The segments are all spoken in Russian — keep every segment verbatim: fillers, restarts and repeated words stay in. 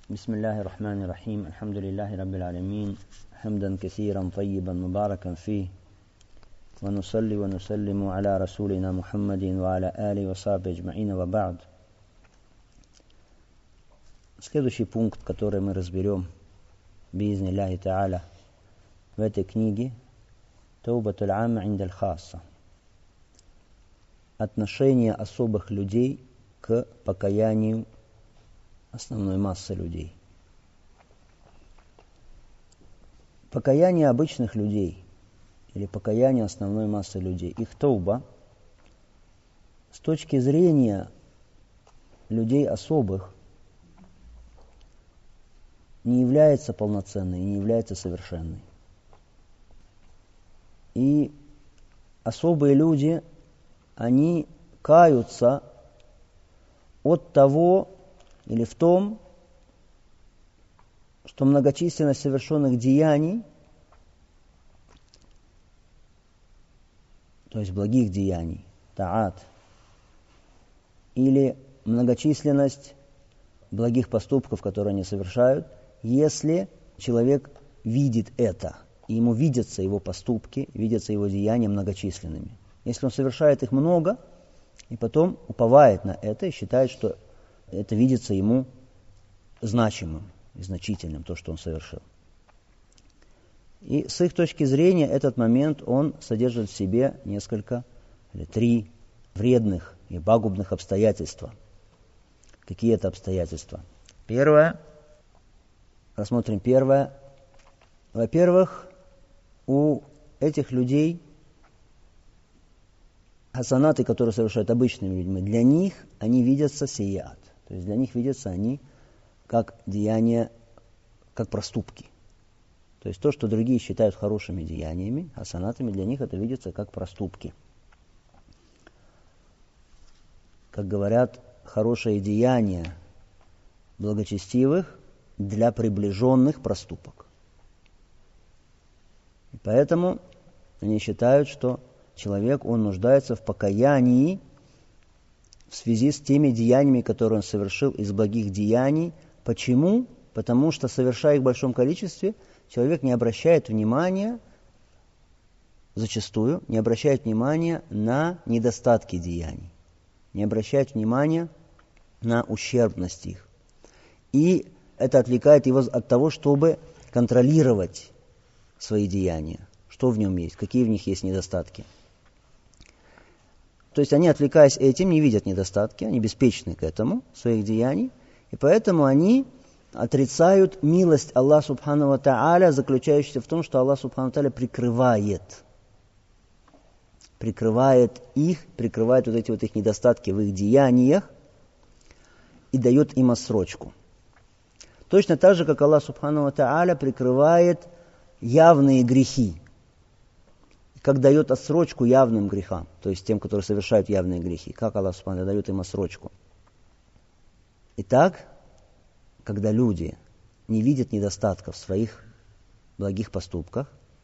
بسم الله الرحمن الرحيم الحمد لله رب العالمين حمدا كثيرا طيبا مباركا فيه ونصلي ونسلم على رسولنا محمد وعلى آله وصحبه أجمعين وبعد. Следующий пункт, который мы разберем биизни Аллахи Та'аля в этой книге, Таубатуль Амма индаль Хасса. Отношение особых людей к покаянию основной массы людей. Покаяние обычных людей или покаяние основной массы людей, их тауба, с точки зрения людей особых, не является полноценной, не является совершенной. И особые люди, они каются от того или в том, что многочисленность совершенных деяний, то есть благих деяний, таат, или многочисленность благих поступков, которые они совершают, если человек видит это, и ему видятся его поступки, видятся его деяния многочисленными. Если он совершает их много, и потом уповает на это и считает, что это видится ему значимым и значительным, то, что он совершил. И с их точки зрения этот момент, он содержит в себе несколько или три вредных и пагубных обстоятельства. Какие это обстоятельства? Первое, рассмотрим первое. Во-первых, у этих людей хасанаты, которые совершают обычными людьми, для них они видятся сияат. То есть для них видятся они как деяния, как проступки. То есть то, что другие считают хорошими деяниями, хасанатами, для них это видится как проступки. Как говорят, хорошее деяние благочестивых для приближенных проступок. И поэтому они считают, что человек, он нуждается в покаянии в связи с теми деяниями, которые он совершил из благих деяний. Почему? Потому что, совершая их в большом количестве, человек не обращает внимания, зачастую, не обращает внимания на недостатки деяний, не обращает внимания на ущербность их. И это отвлекает его от того, чтобы контролировать свои деяния, что в нем есть, какие в них есть недостатки. То есть они, отвлекаясь этим, не видят недостатки, они беспечны к этому, своих деяний, и поэтому они отрицают милость Аллаха Субхану ва Тааля, заключающуюся в том, что Аллах Субхану ва Тааля прикрывает, прикрывает их, прикрывает вот эти вот их недостатки в их деяниях и дает им отсрочку. Точно так же, как Аллах Субхану ва Тааля прикрывает явные грехи, как дает отсрочку явным грехам, то есть тем, которые совершают явные грехи. Как Аллах Субхану дает им отсрочку. Итак, когда люди не видят недостатков в своих благих поступках,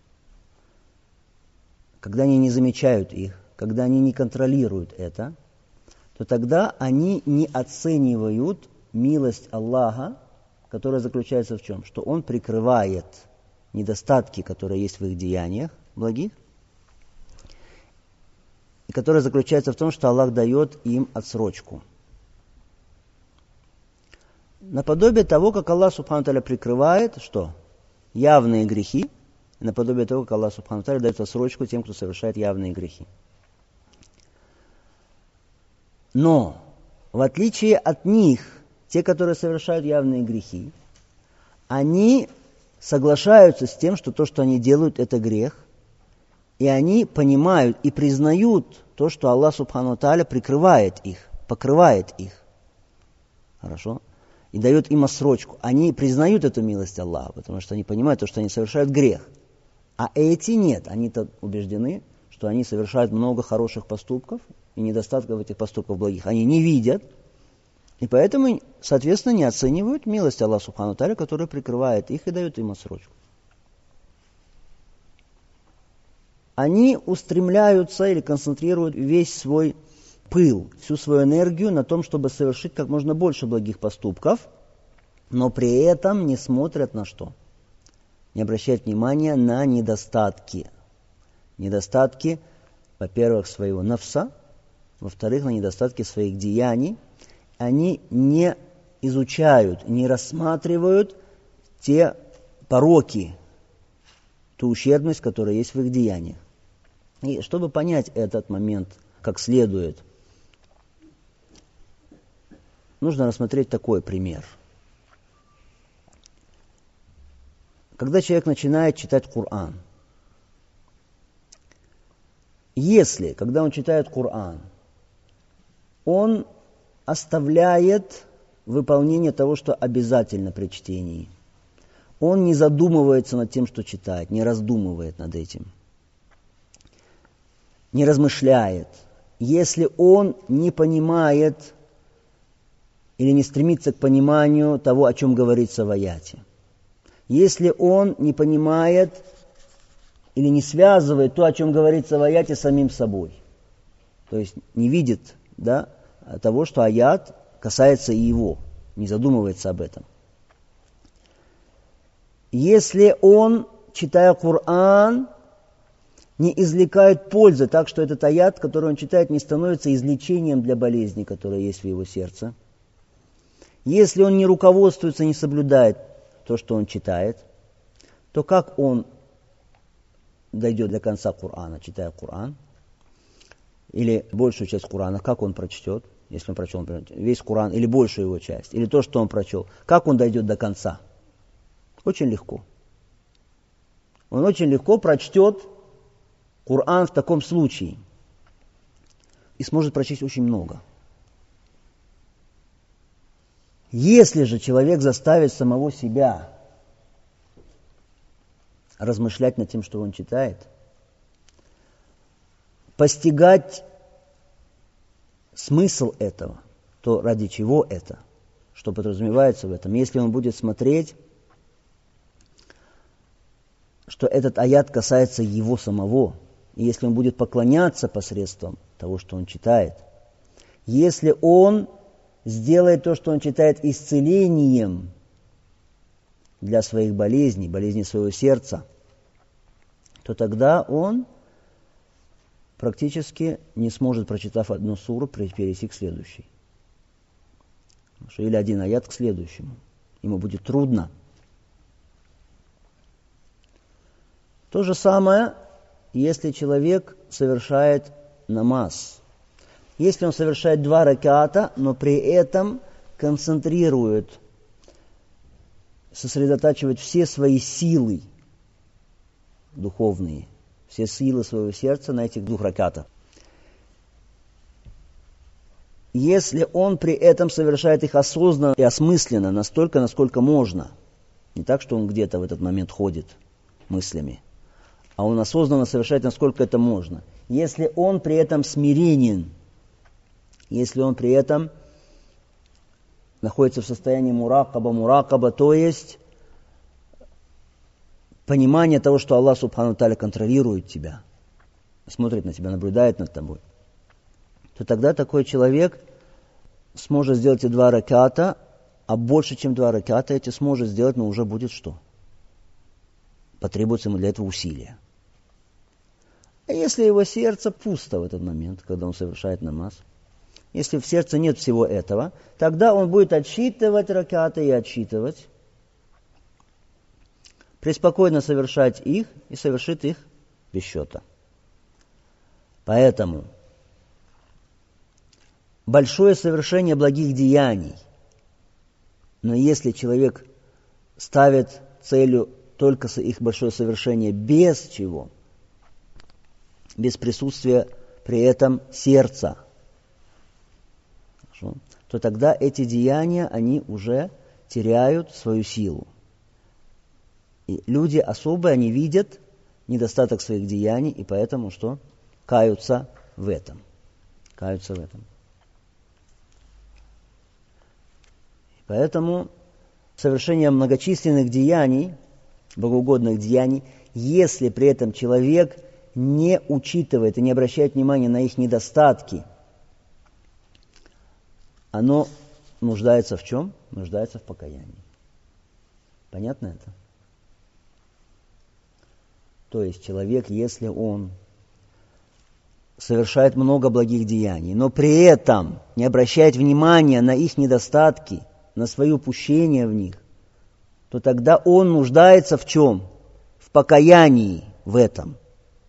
когда они не замечают их, когда они не контролируют это, то тогда они не оценивают милость Аллаха, которая заключается в чем? Что Он прикрывает недостатки, которые есть в их деяниях благих, и которая заключается в том, что Аллах дает им отсрочку. Наподобие того, как Аллах Субхану Тааля прикрывает, что? Явные грехи, наподобие того, как Аллах Субхану Тааля дает отсрочку тем, кто совершает явные грехи. Но, в отличие от них, те, которые совершают явные грехи, они соглашаются с тем, что то, что они делают, это грех, и они понимают и признают то, что Аллах Субхану ва Тааля прикрывает их, покрывает их. Хорошо? И дает им отсрочку. Они признают эту милость Аллаха, потому что они понимают то, что они совершают грех. А эти нет. Они-то убеждены, что они совершают много хороших поступков, и недостатков этих поступков благих они не видят. И поэтому, соответственно, не оценивают милость Аллаха Субхану ва Тааля, которая прикрывает их и дает им отсрочку. Они устремляются или концентрируют весь свой пыл, всю свою энергию на том, чтобы совершить как можно больше благих поступков, но при этом не смотрят на что? Не обращают внимания на недостатки. Недостатки, во-первых, своего нафса, во-вторых, на недостатки своих деяний. Они не изучают, не рассматривают те пороки, ту ущербность, которая есть в их деяниях. И чтобы понять этот момент как следует, нужно рассмотреть такой пример. Когда человек начинает читать Коран, если, когда он читает Коран, он оставляет выполнение того, что обязательно при чтении, он не задумывается над тем, что читает, не раздумывает над этим, не размышляет, если он не понимает или не стремится к пониманию того, о чем говорится в аяте, если он не понимает или не связывает то, о чем говорится в аяте, с самим собой, то есть не видит, да, того, что аят касается и его, не задумывается об этом. Если он, читая Коран, не извлекает пользы, так что этот аят, который он читает, не становится излечением для болезни, которая есть в его сердце, если он не руководствуется, не соблюдает то, что он читает, то как он дойдет до конца Корана, читая Коран, или большую часть Корана, как он прочтет, если он прочел, например, весь Коран, или большую его часть, или то, что он прочел, как он дойдет до конца? Очень легко. Он очень легко прочтет Коран в таком случае и сможет прочесть очень много. Если же человек заставит самого себя размышлять над тем, что он читает, постигать смысл этого, то ради чего это, что подразумевается в этом, если он будет смотреть, что этот аят касается его самого, и если он будет поклоняться посредством того, что он читает, если он сделает то, что он читает, исцелением для своих болезней, болезней своего сердца, то тогда он практически не сможет, прочитав одну суру, перейти к следующей. Или один аят к следующему. Ему будет трудно. То же самое, если человек совершает намаз. Если он совершает два раката, но при этом концентрирует, сосредотачивает все свои силы духовные, все силы своего сердца на этих двух ракатах. Если он при этом совершает их осознанно и осмысленно, настолько, насколько можно, не так, что он где-то в этот момент ходит мыслями, а он осознанно совершает, насколько это можно. Если он при этом смиренен, если он при этом находится в состоянии муракаба, муракаба, то есть понимание того, что Аллах Субхану Тааля контролирует тебя, смотрит на тебя, наблюдает над тобой, то тогда такой человек сможет сделать и два раката, а больше, чем два раката эти сможет сделать, но уже будет что? Потребуется ему для этого усилия. А если его сердце пусто в этот момент, когда он совершает намаз, если в сердце нет всего этого, тогда он будет отсчитывать ракаты и отсчитывать, преспокойно совершать их и совершит их без счета. Поэтому большое совершение благих деяний, но если человек ставит целью только их большое совершение без чего, без присутствия при этом сердца, то тогда эти деяния, они уже теряют свою силу. И люди особые, они видят недостаток своих деяний, и поэтому что? Каются в этом. Каются в этом. И поэтому совершение многочисленных деяний, богоугодных деяний, если при этом человек не учитывает и не обращает внимания на их недостатки, оно нуждается в чем? Нуждается в покаянии. Понятно это? То есть человек, если он совершает много благих деяний, но при этом не обращает внимания на их недостатки, на свои упущения в них, то тогда он нуждается в чем? В покаянии в этом.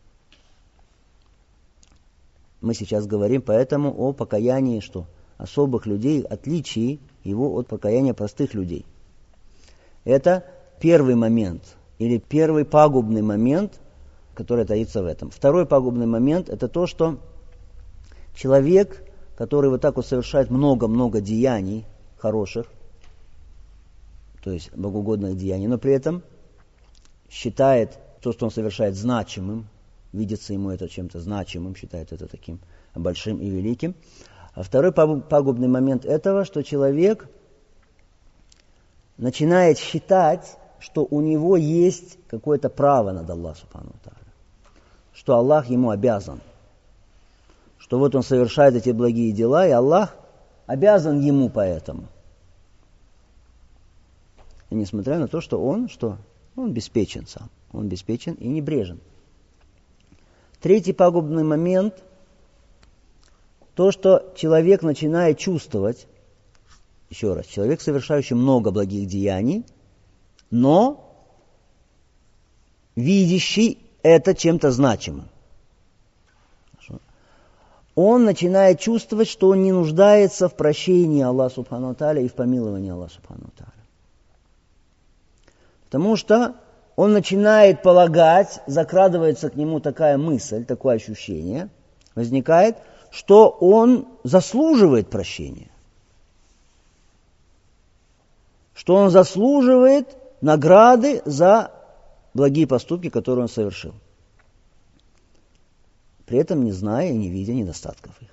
Мы сейчас говорим поэтому о покаянии что? Особых людей, отличии его от покаяния простых людей. Это первый момент, или первый пагубный момент, который таится в этом. Второй пагубный момент – это то, что человек, который вот так вот совершает много-много деяний хороших, то есть богоугодных деяний, но при этом считает то, что он совершает, значимым, видится ему это чем-то значимым, считает это таким большим и великим. А второй пагубный момент этого, что человек начинает считать, что у него есть какое-то право над Аллахом Субхану ва Тааля, что Аллах ему обязан, что вот он совершает эти благие дела, и Аллах обязан ему поэтому. И несмотря на то, что он, что? Он беспечен сам, он беспечен и небрежен. Третий пагубный момент – то, что человек начинает чувствовать, еще раз, человек, совершающий много благих деяний, но видящий это чем-то значимым. Он начинает чувствовать, что он не нуждается в прощении Аллаха Субхану ва Тааля и в помиловании Аллаха Субхану ва Тааля. Потому что он начинает полагать, закрадывается к нему такая мысль, такое ощущение, возникает, что он заслуживает прощения, что он заслуживает награды за благие поступки, которые он совершил, при этом не зная и не видя недостатков их.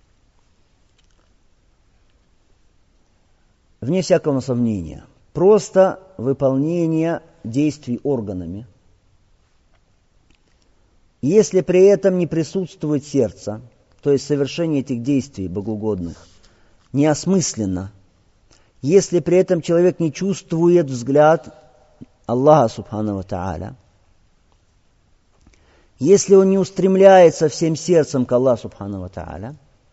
Вне всякого сомнения, просто выполнение действий органами, если при этом не присутствует сердце, то есть совершение этих действий богоугодных, неосмысленно, если при этом человек не чувствует взгляд Аллаха Субхану ва Тааля, если он не устремляется всем сердцем к Аллаху Субхану ва Тааля,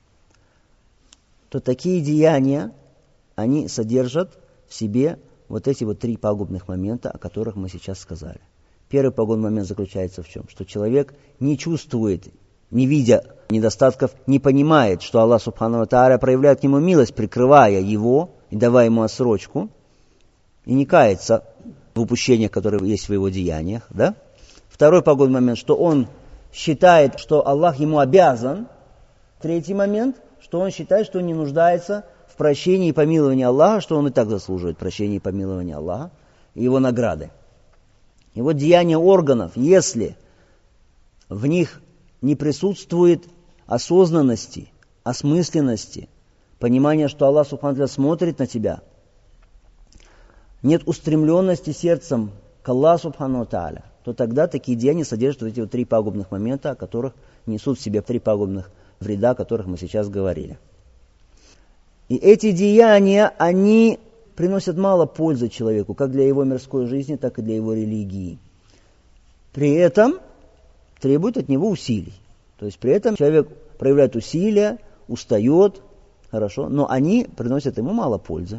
то такие деяния, они содержат в себе вот эти вот три пагубных момента, о которых мы сейчас сказали. Первый пагубный момент заключается в чем? Что человек не чувствует, не видя недостатков, не понимает, что Аллах Субхану ва Тааля проявляет к нему милость, прикрывая его и давая ему отсрочку, и не кается в упущениях, которые есть в его деяниях. Да? Второй пагубный момент, что он считает, что Аллах ему обязан. Третий момент, что он считает, что он не нуждается в прощении и помиловании Аллаха, что он и так заслуживает прощения и помилования Аллаха и его награды. И вот деяния органов, если в них не присутствует осознанности, осмысленности, понимания, что Аллах Субхану ва Тааля смотрит на тебя, нет устремленности сердцем к Аллаху Субхану ва Тааля, то тогда такие деяния содержат вот эти вот три пагубных момента, о которых несут в себе три пагубных вреда, о которых мы сейчас говорили. И эти деяния, они приносят мало пользы человеку, как для его мирской жизни, так и для его религии. При этом требуют от него усилий. То есть при этом человек проявляет усилия, устает, хорошо, но они приносят ему мало пользы.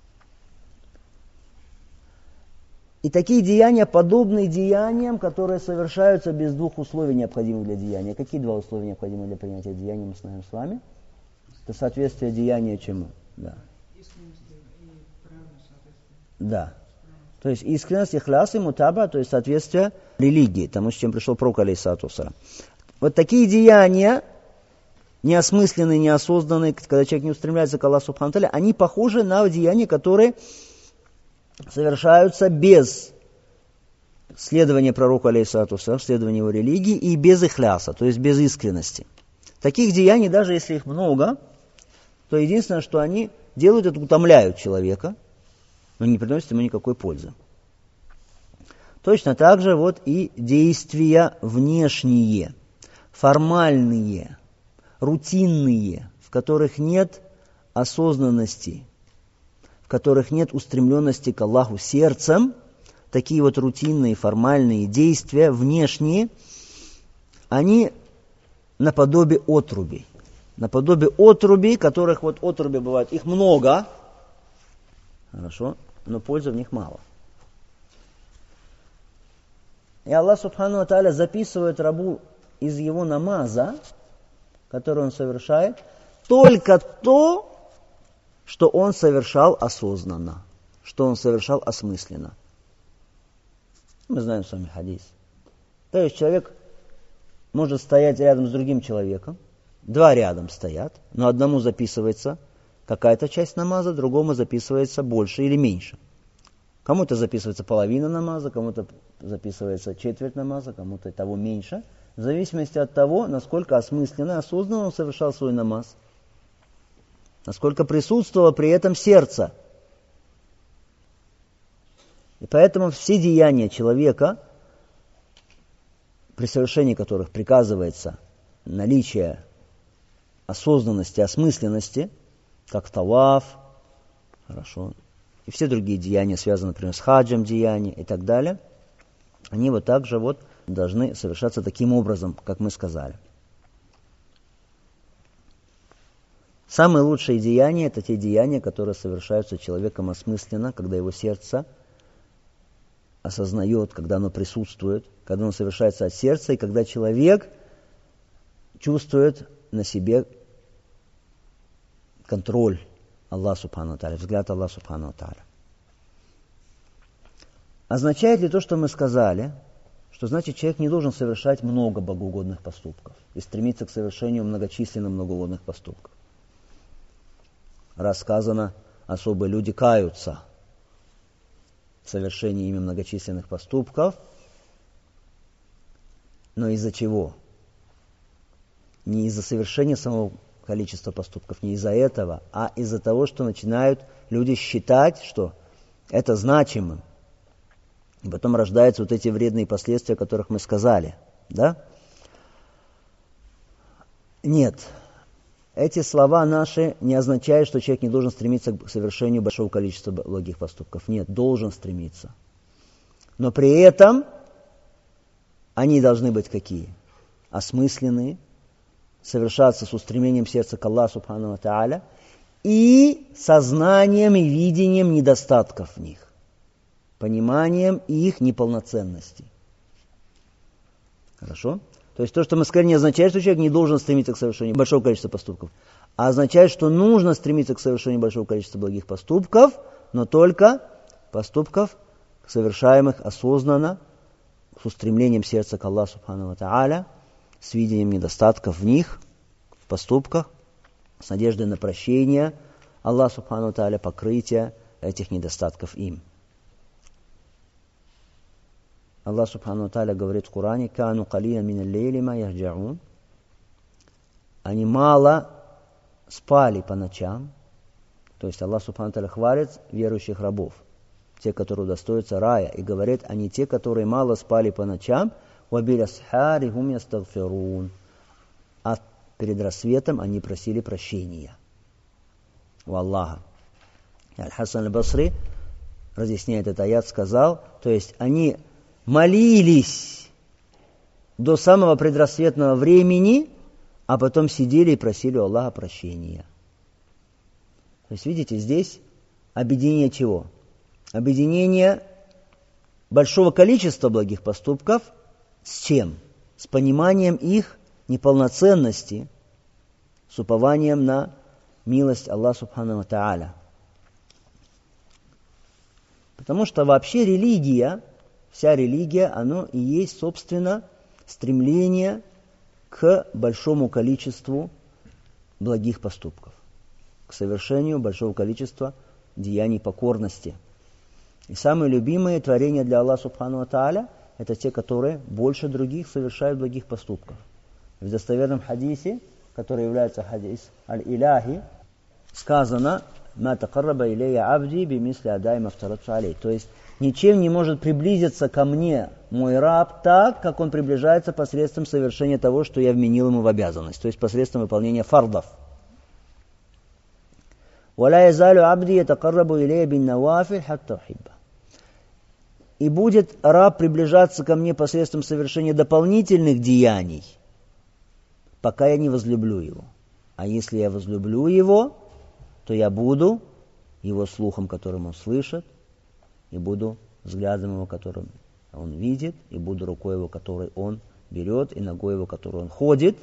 И такие деяния подобны деяниям, которые совершаются без двух условий, необходимых для деяния. Какие два условия необходимы для принятия деяния, мы знаем с вами? Это соответствие деяния чему? Да. Да. То есть искренность, ихляс и мутаба, то есть соответствие религии, тому, с чем пришел пророк алейхиссалату вассалям. Вот такие деяния, неосмысленные, неосознанные, когда человек не устремляется к Аллаху Субхану ва Тааля, они похожи на деяния, которые совершаются без следования пророку алейхиссалату вассалям, следования его религии и без ихляса, то есть без искренности. Таких деяний, даже если их много, то единственное, что они делают, это утомляют человека, но не приносят ему никакой пользы. Точно так же вот и действия внешние, формальные, рутинные, в которых нет осознанности, в которых нет устремленности к Аллаху сердцем, такие вот рутинные, формальные действия, внешние, они наподобие отрубей. Наподобие отрубей, которых вот отруби бывают, их много, хорошо, но пользы в них мало. И Аллах Субхану ва Тааля записывает рабу из его намаза, который он совершает, только то, что он совершал осознанно, что он совершал осмысленно. Мы знаем с вами хадис. То есть человек может стоять рядом с другим человеком, два рядом стоят, но одному записывается какая-то часть намаза, другому записывается больше или меньше. Кому-то записывается половина намаза, кому-то записывается четверть намаза, кому-то того меньше, в зависимости от того, насколько осмысленно, осознанно он совершал свой намаз, насколько присутствовало при этом сердце. И поэтому все деяния человека, при совершении которых приказывается наличие осознанности, осмысленности, как таваф, хорошо, и все другие деяния, связанные, например, с хаджем деяния и так далее, они вот также вот должны совершаться таким образом, как мы сказали. Самые лучшие деяния – это те деяния, которые совершаются человеком осмысленно, когда его сердце осознает, когда оно присутствует, когда оно совершается от сердца, и когда человек чувствует на себе контроль Аллаха Субхану ва Тааля, взгляд Аллаха Субхану ва Тааля. Означает ли то, что мы сказали, что значит человек не должен совершать много богоугодных поступков и стремиться к совершению многочисленных многоугодных поступков? Раз сказано, особые люди каются в совершении ими многочисленных поступков, но из-за чего? Не из-за совершения самого количества поступков, не из-за этого, а из-за того, что начинают люди считать, что это значимым. И потом рождаются вот эти вредные последствия, о которых мы сказали. Да? Нет. Эти слова наши не означают, что человек не должен стремиться к совершению большого количества благих поступков. Нет, должен стремиться. Но при этом они должны быть какие? Осмысленные, совершаться с устремлением сердца к Аллаху Субхану ва Тааля и сознанием и видением недостатков в них, пониманием их неполноценности. Хорошо? То есть то, что мы сказали, не означает, что человек не должен стремиться к совершению большого количества поступков, а означает, что нужно стремиться к совершению большого количества благих поступков, но только поступков, совершаемых осознанно, с устремлением сердца к Аллаху Субхану ва Тааля, с видением недостатков в них, в поступках, с надеждой на прощение Аллаха Субхану ва Тааля, покрытие этих недостатков им. Аллах Субхану ва Тааля говорит в Коране: «Кану калия мин аллейли ма яхджаун». Они мало спали по ночам. То есть Аллах Субхану ва Тааля хвалит верующих рабов, те, которые удостоятся рая, и говорит, они те, которые мало спали по ночам, وَبِالْأَسْحَارِ هُمْ يَسْتَغْفِرُونَ. А перед рассветом они просили прощения у Аллаха. Аль-Хасан аль-Басри, разъясняет этот аят, сказал, то есть они молились до самого предрассветного времени, а потом сидели и просили у Аллаха прощения. То есть, видите, здесь объединение чего? Объединение большого количества благих поступков с чем? С пониманием их неполноценности, с упованием на милость Аллаха Субхану ва Тааля. Потому что вообще религия, вся религия, оно и есть, собственно, стремление к большому количеству благих поступков, к совершению большого количества деяний покорности. И самые любимые творения для Аллаха Субхану ва Тааля – это те, которые больше других совершают благих поступков. В достоверном хадисе, который является хадис аль-Иляхи, сказано: «Ма такарраба илейя абди бимисли адай мафтарату алей». То есть, ничем не может приблизиться ко мне мой раб так, как он приближается посредством совершения того, что я вменил ему в обязанность, то есть посредством выполнения фардов. «Валя язалю абди ятакаррабу илейя бин навафиль хатта ухибба». и будет раб приближаться ко мне посредством совершения дополнительных деяний, пока я не возлюблю его. А если я возлюблю его, то я буду его слухом, которым он слышит, и буду взглядом его, которым он видит, и буду рукой его, которой он берет, и ногой его, которой он ходит.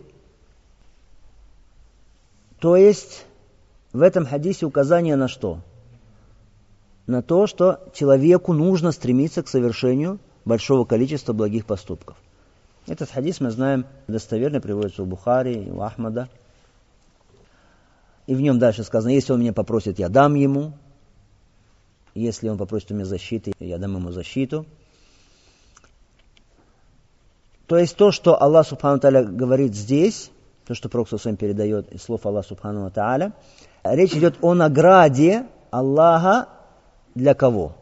То есть в этом хадисе указание на что? На то, что человеку нужно стремиться к совершению большого количества благих поступков. Этот хадис, мы знаем, достоверно приводится у Бухари и у Ахмада. И в нем дальше сказано: если он меня попросит, я дам ему. Если он попросит у меня защиты, я дам ему защиту. То есть то, что Аллах Субхану ва Тааля говорит здесь, то, что Пророк Сам передает из слов Аллаха Субхану ва Тааля, речь идет о награде Аллаха для кого?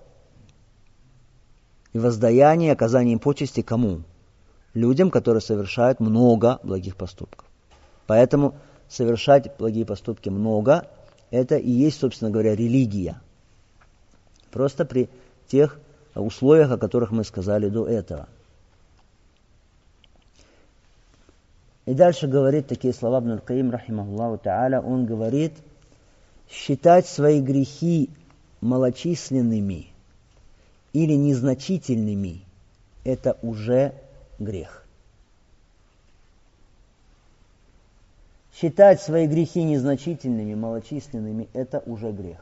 И воздаянии, оказании почести кому? Людям, которые совершают много благих поступков. Поэтому совершать благие поступки много, это и есть, собственно говоря, религия. Просто при тех условиях, о которых мы сказали до этого. И дальше говорит такие слова Ибн аль-Каим, рахимахуллаху та'аля, он говорит: считать свои грехи малочисленными или незначительными – это уже грех. Считать свои грехи незначительными, малочисленными – это уже грех.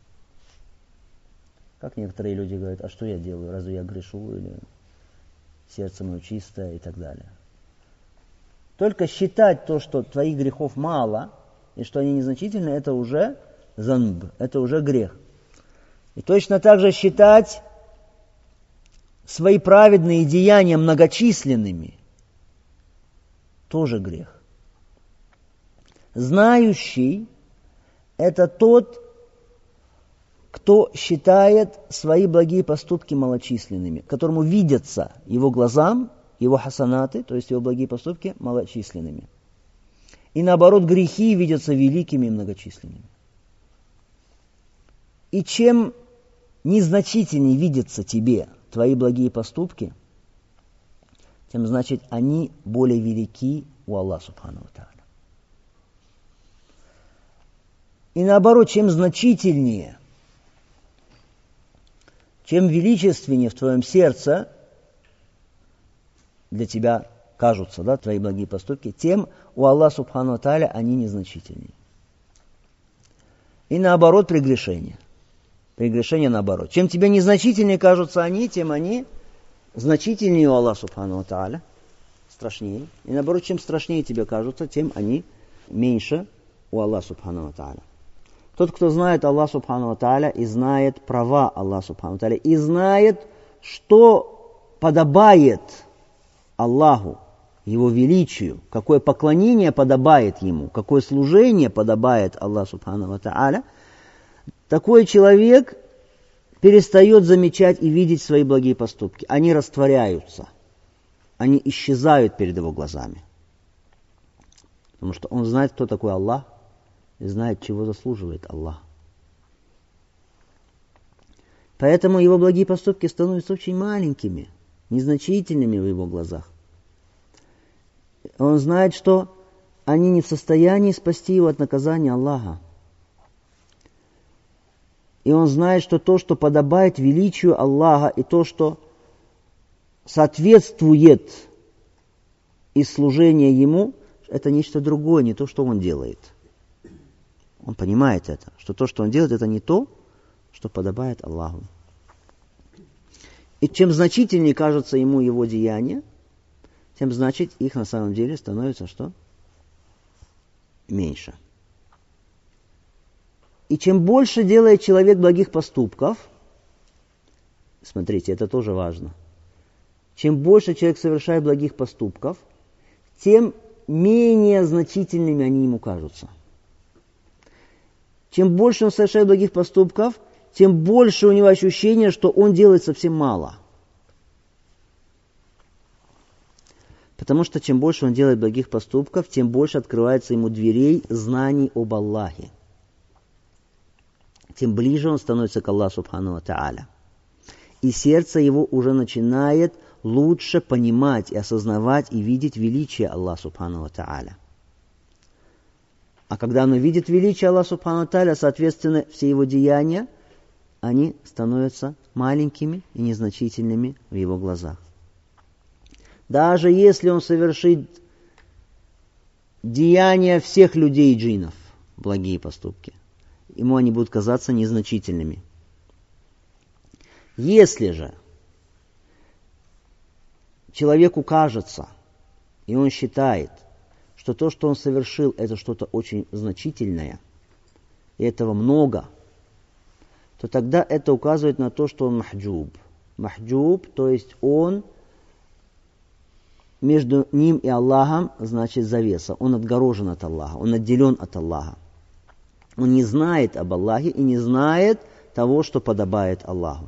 Как некоторые люди говорят: а что я делаю, разве я грешу, или сердце мое чистое и так далее. Только считать то, что твоих грехов мало, и что они незначительны, это уже занб, это уже грех. И точно так же считать свои праведные деяния многочисленными, тоже грех. Знающий – это тот, кто считает свои благие поступки малочисленными, которому видятся его глазам, его хасанаты, то есть его благие поступки, малочисленными. И наоборот, грехи видятся великими и многочисленными. И чем незначительнее видятся тебе твои благие поступки, тем, значит, они более велики у Аллаха Субхану ва Тааля. И наоборот, чем значительнее, чем величественнее в твоем сердце для тебя кажутся, да, твои благие поступки, тем у Аллаха Субхану ва Тааля они незначительнее. И наоборот, прегрешение. Прегрешение наоборот. Чем тебе незначительнее кажутся они, тем они значительнее у Аллаха Субхану ва Тааля, страшнее. И наоборот, чем страшнее тебе кажутся, тем они меньше у Аллаха Субхану ва Тааля. Тот, кто знает Аллаха Субхану ва Тааля и знает права Аллаха Субхану ва Тааля, и знает, что подобает Аллаху, Его величию, какое поклонение подобает Ему, какое служение подобает Аллаху Субхану ва Тааля, такой человек перестает замечать и видеть свои благие поступки. Они растворяются, они исчезают перед его глазами. Потому что он знает, кто такой Аллах, и знает, чего заслуживает Аллах. Поэтому его благие поступки становятся очень маленькими, незначительными в его глазах. Он знает, что они не в состоянии спасти его от наказания Аллаха. И он знает, что то, что подобает величию Аллаха, и то, что соответствует из служения Ему, это нечто другое, не то, что он делает. Он понимает это, что то, что он делает, это не то, что подобает Аллаху. И чем значительнее кажется ему его деяния, тем значит их на самом деле становится что? Меньше. И чем больше делает человек благих поступков, смотрите, это тоже важно, чем больше человек совершает благих поступков, тем менее значительными они ему кажутся. Чем больше он совершает благих поступков, тем больше у него ощущение, что он делает совсем мало. Потому что чем больше он делает благих поступков, тем больше открывается ему дверей знаний об Аллахе. Тем ближе он становится к Аллаху Субхану ва Тааля. и сердце его уже начинает лучше понимать и осознавать и видеть величие Аллаха Субхану ва Тааля. А когда оно видит величие Аллаха Субхану ва Тааля, соответственно, все его деяния, они становятся маленькими и незначительными в его глазах. Даже если он совершит деяния всех людей и джиннов, благие поступки, ему они будут казаться незначительными. Если же человеку кажется, и он считает, что то, что он совершил, это что-то очень значительное, и этого много, то тогда это указывает на то, что он махджуб. Махджуб, то есть он между ним и Аллахом, значит, завеса. Он отгорожен от Аллаха, он отделен от Аллаха. Он не знает об Аллахе и не знает того, что подобает Аллаху.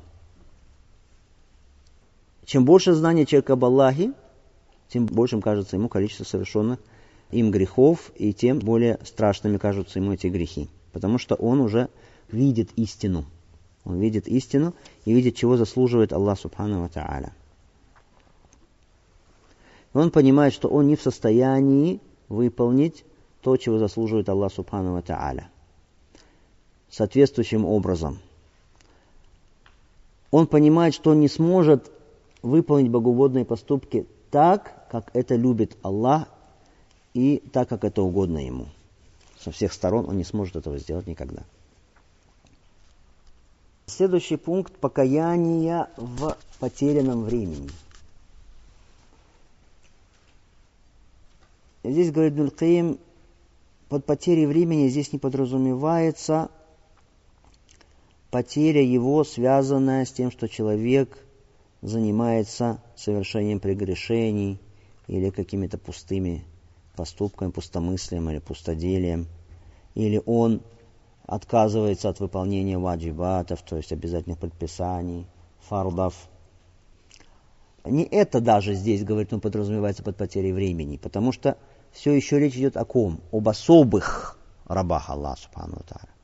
Чем больше знания человека об Аллахе, тем большим кажется ему количество совершенных им грехов, и тем более страшными кажутся ему эти грехи. Потому что он уже видит истину. Он видит истину и видит, чего заслуживает Аллах Субхану ва Тааля. Он понимает, что он не в состоянии выполнить то, чего заслуживает Аллах Субхану ва Тааля. Соответствующим образом. Он понимает, что он не сможет выполнить богоугодные поступки так, как это любит Аллах, и так, как это угодно ему. Со всех сторон он не сможет этого сделать никогда. Следующий пункт – покаяние в потерянном времени. Здесь, говорит Ибн аль-Каим, под потерей времени здесь не подразумевается потеря его, связанная с тем, что человек занимается совершением прегрешений или какими-то пустыми поступками, пустомыслием или пустоделием, или он отказывается от выполнения ваджибатов, то есть обязательных предписаний, фардов. Не это даже здесь, говорит он, подразумевается под потерей времени, потому что все еще речь идет о ком? Об особых рабах Аллаха Субхану ва Тааля.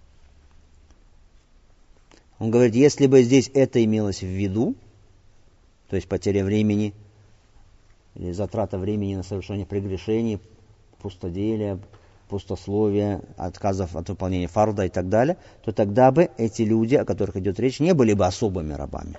Он говорит, если бы здесь это имелось в виду, то есть потеря времени или затрата времени на совершение прегрешений, пустоделия, пустословия, отказов от выполнения фарда и так далее, то тогда бы эти люди, о которых идет речь, не были бы особыми рабами.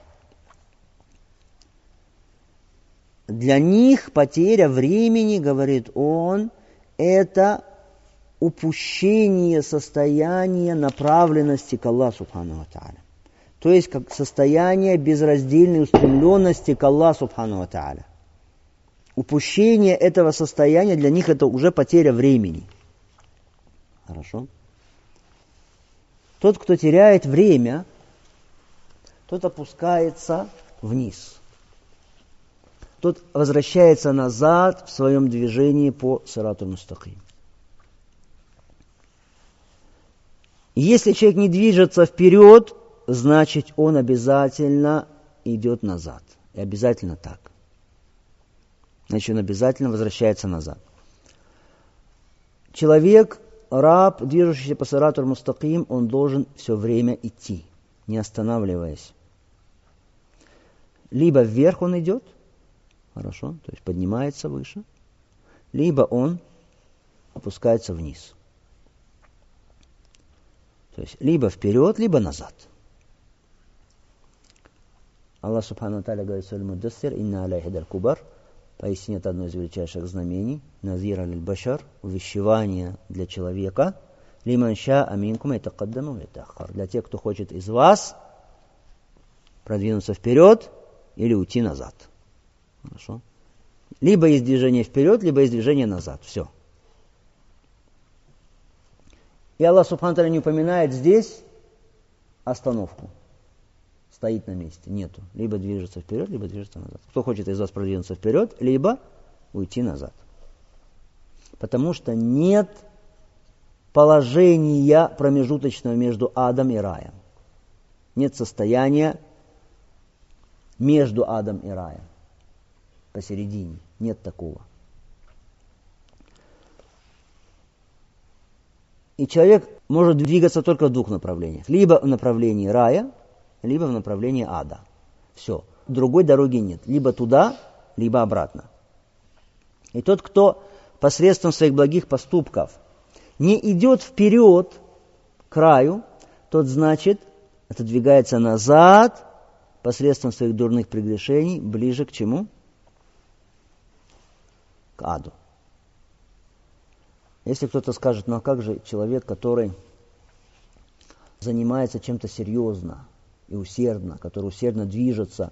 Для них потеря времени, говорит он, это упущение состояния направленности к Аллаху Субхану ва Тааля. То есть как состояние безраздельной устремленности к Аллаху Субхану ва Тааля. Упущение этого состояния для них это уже потеря времени. Хорошо? Тот, кто теряет время, тот опускается вниз. Тот возвращается назад в своем движении по сирату мустаким. Если человек не движется вперед, значит он обязательно идет назад. И обязательно так. Значит, он обязательно возвращается назад. Человек, раб, движущийся по сирату мустаким, он должен все время идти, не останавливаясь. Либо вверх он идет, хорошо, то есть поднимается выше, либо он опускается вниз. То есть либо вперед, либо назад. Аллах Субхану ва Тааля говорит: «Суль муддассир, инна алейхи даль кубар». Поистине это одно из величайших знамений. Назир аль-башар, увещевание для человека. Лиман ша аминкум ятакаддаму ятахар. Для тех, кто хочет из вас продвинуться вперед или уйти назад. Хорошо. Либо есть движение вперед, либо есть движение назад. Все. И Аллах Субхану ва Тааля не упоминает здесь остановку. Стоит на месте. Нету. Либо движется вперед, либо движется назад. Кто хочет из вас продвинуться вперед, либо уйти назад. Потому что нет положения промежуточного между адом и раем. Нет состояния между адом и раем. Посередине. Нет такого. И человек может двигаться только в двух направлениях. Либо в направлении рая, либо в направлении ада. Все. Другой дороги нет. Либо туда, либо обратно. И тот, кто посредством своих благих поступков не идет вперед к краю, тот, значит, отодвигается назад посредством своих дурных прегрешений ближе к чему? К аду. Если кто-то скажет, ну а как же человек, который занимается чем-то серьезно и усердно, который усердно движется,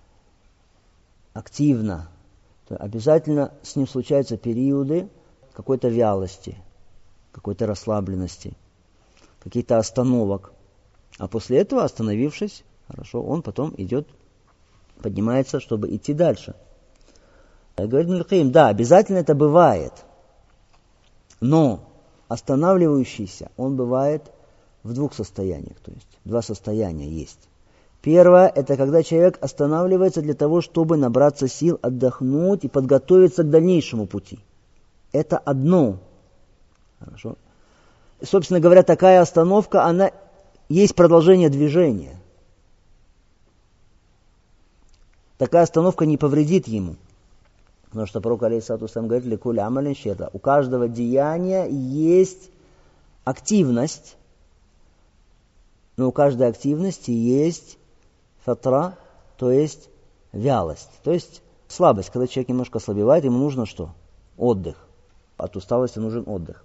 активно, то обязательно с ним случаются периоды какой-то вялости, какой-то расслабленности, каких-то остановок. А после этого, остановившись, хорошо, он потом идет, поднимается, чтобы идти дальше. Говорит Ибн аль-Кайим, да, обязательно это бывает, но останавливающийся он бывает в двух состояниях, то есть два состояния есть. Первое, это когда человек останавливается для того, чтобы набраться сил, отдохнуть и подготовиться к дальнейшему пути. Это одно. Хорошо. И, собственно говоря, такая остановка, она есть продолжение движения. Такая остановка не повредит ему. Потому что пророк алейхиссалату вассалям говорит, ликулли амалин ширра. У каждого деяния есть активность, но у каждой активности есть фатра, то есть вялость, то есть слабость. Когда человек немножко ослабевает, ему нужно что? Отдых. От усталости нужен отдых.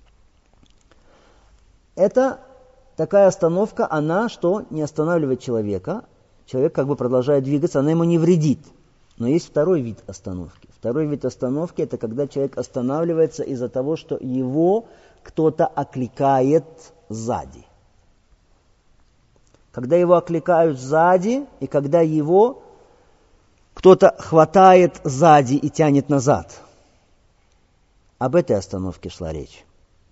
Это такая остановка, она что? Не останавливает человека. Человек как бы продолжает двигаться, она ему не вредит. Но есть второй вид остановки. Второй вид остановки – это когда человек останавливается из-за того, что его кто-то окликает сзади. Когда его окликают сзади, и когда его кто-то хватает сзади и тянет назад. Об этой остановке шла речь.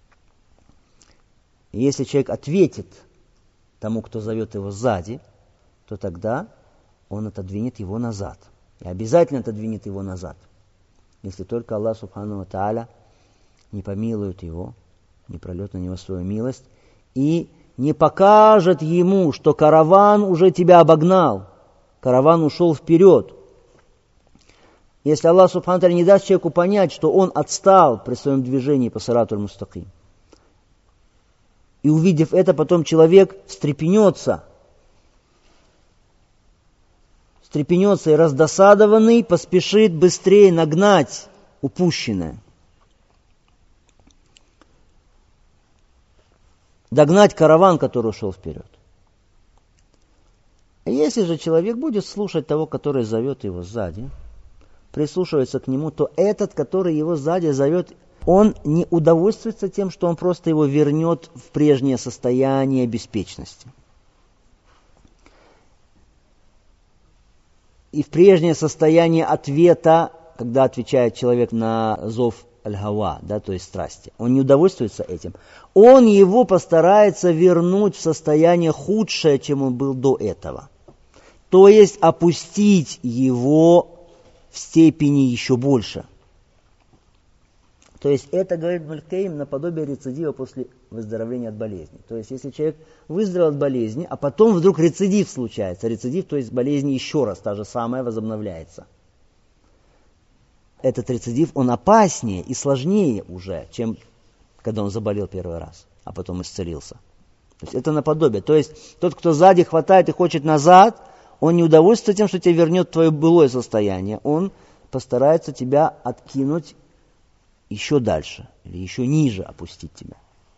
И если человек ответит тому, кто зовет его сзади, то тогда он отодвинет его назад. И обязательно отодвинет его назад. Если только Аллах Субхану ва Тааля не помилует его, не прольет на него свою милость и не покажет ему, что караван уже тебя обогнал, караван ушел вперед. Если Аллах Субхану ва Тааля не даст человеку понять, что он отстал при своем движении по сирату аль-мустаким, и увидев это, потом человек встрепенется, встрепенется и раздосадованный поспешит быстрее нагнать упущенное. Догнать караван, который ушел вперед. Если же человек будет слушать того, который зовет его сзади, прислушивается к нему, то этот, который его сзади зовет, он не удовольствуется тем, что он просто его вернет в прежнее состояние беспечности. И в прежнее состояние ответа, когда отвечает человек на зов аль-гава, да, то есть страсти. Он не удовольствуется этим. Он его постарается вернуть в состояние худшее, чем он был до этого. То есть опустить его в степени еще больше. То есть это, говорит Ибн аль-Кайим, наподобие рецидива после выздоровления от болезни. То есть если человек выздоровел от болезни, а потом вдруг рецидив случается. Рецидив, то есть болезнь еще раз, та же самая, возобновляется. Этот рецидив, он опаснее и сложнее уже, чем когда он заболел первый раз, а потом исцелился. То есть это наподобие. То есть тот, кто сзади хватает и хочет назад, он не удовольствуется тем, что тебя вернет в твое былое состояние. Он постарается тебя откинуть еще дальше, или еще ниже опустить тебя.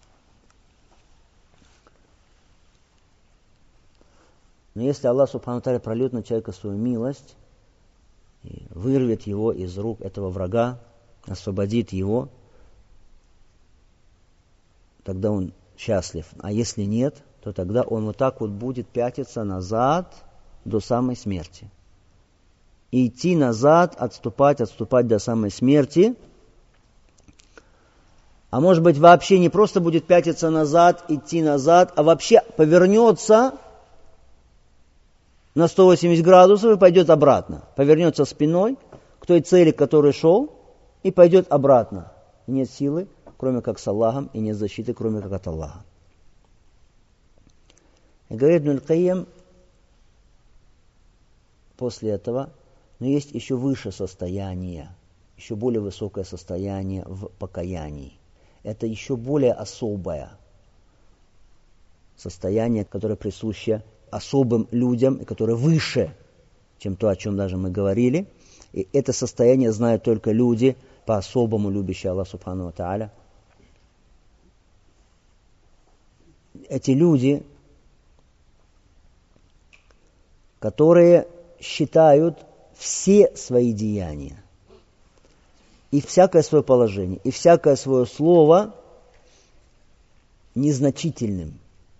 Но если Аллах Субхану ва Тааля прольет на человека свою милость, и вырвет его из рук этого врага, освободит его, тогда он счастлив. А если нет, то тогда он вот так вот будет пятиться назад до самой смерти. И идти назад, отступать, отступать до самой смерти. А может быть вообще не просто будет пятиться назад, идти назад, а вообще повернется на сто восемьдесят градусов и пойдет обратно. Повернется спиной к той цели, к которой шел, и пойдет обратно. И нет силы, кроме как с Аллахом, и нет защиты, кроме как от Аллаха. И говорит Ибн аль-Кайим, после этого, но есть еще выше состояние, еще более высокое состояние в покаянии. Это еще более особое состояние, которое присуще особым людям, и которое выше, чем то, о чем даже мы говорили. И это состояние знают только люди, по-особому любящие Аллаха Субхану ва Тааля. Эти люди, которые считают все свои деяния, и всякое свое положение, и всякое свое слово незначительным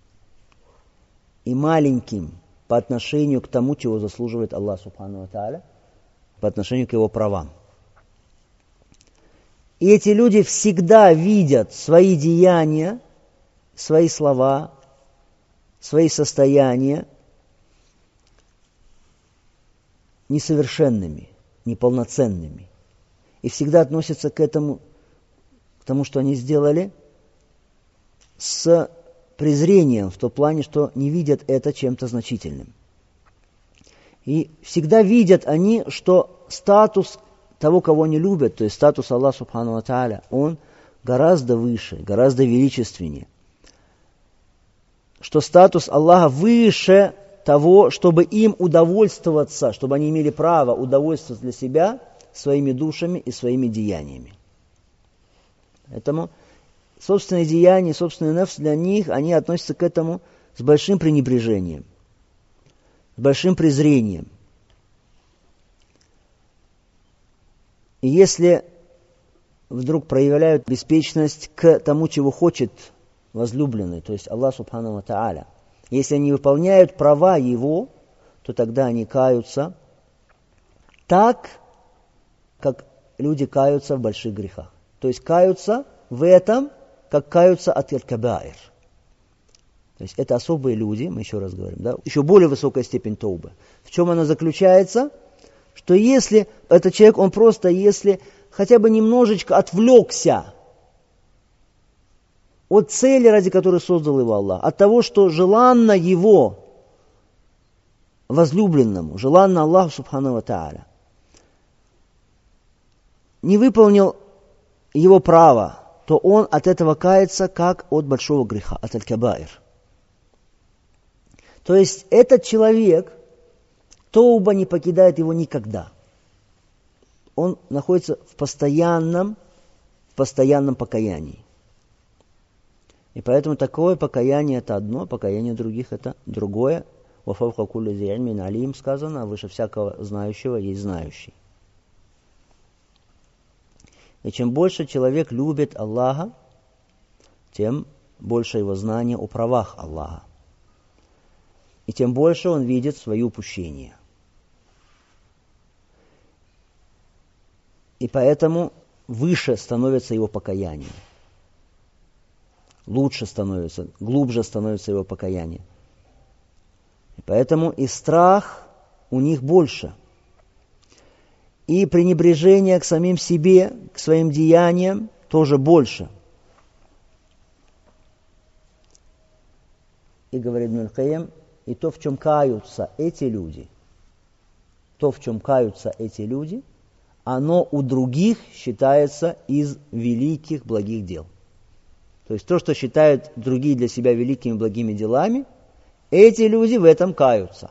и маленьким по отношению к тому, чего заслуживает Аллах Субхану ва Тааля, по отношению к его правам. И эти люди всегда видят свои деяния, свои слова, свои состояния несовершенными, неполноценными. И всегда относятся к этому, к тому, что они сделали, с презрением, в том плане, что не видят это чем-то значительным. И всегда видят они, что статус того, кого они любят, то есть статус Аллаха Субхану ва Тааля, он гораздо выше, гораздо величественнее. Что статус Аллаха выше того, чтобы им удовольствоваться, чтобы они имели право удовольствоваться для себя своими душами и своими деяниями. Поэтому собственные деяния, собственный нефс для них, они относятся к этому с большим пренебрежением, с большим презрением. И если вдруг проявляют беспечность к тому, чего хочет возлюбленный, то есть Аллах Субхану ва Тааля, если они выполняют права Его, то тогда они каются так, как люди каются в больших грехах. То есть каются в этом, как каются от аль-кабаир. То есть это особые люди, мы еще раз говорим, да, еще более высокая степень таубы. В чем она заключается? Что если этот человек, он просто, если хотя бы немножечко отвлекся от цели, ради которой создал его Аллах, от того, что желанно его возлюбленному, желанно Аллаху Субхану ва Тааля, не выполнил его право, то он от этого кается, как от большого греха, от аль-кабаир. То есть этот человек, тауба не покидает его никогда. Он находится в постоянном, в постоянном покаянии. И поэтому такое покаяние это одно, покаяние других это другое. Ва фавка кулли зи илмин алим сказано, выше всякого знающего есть знающий. И чем больше человек любит Аллаха, тем больше его знания о правах Аллаха. И тем больше он видит свои упущения. И поэтому выше становится его покаяние. Лучше становится, глубже становится его покаяние. И поэтому и страх у них больше. И пренебрежение к самим себе, к своим деяниям тоже больше. И говорит Ибн аль-Кайим, и то, в чем каются эти люди, то, в чем каются эти люди, оно у других считается из великих благих дел. То есть то, что считают другие для себя великими благими делами, эти люди в этом каются.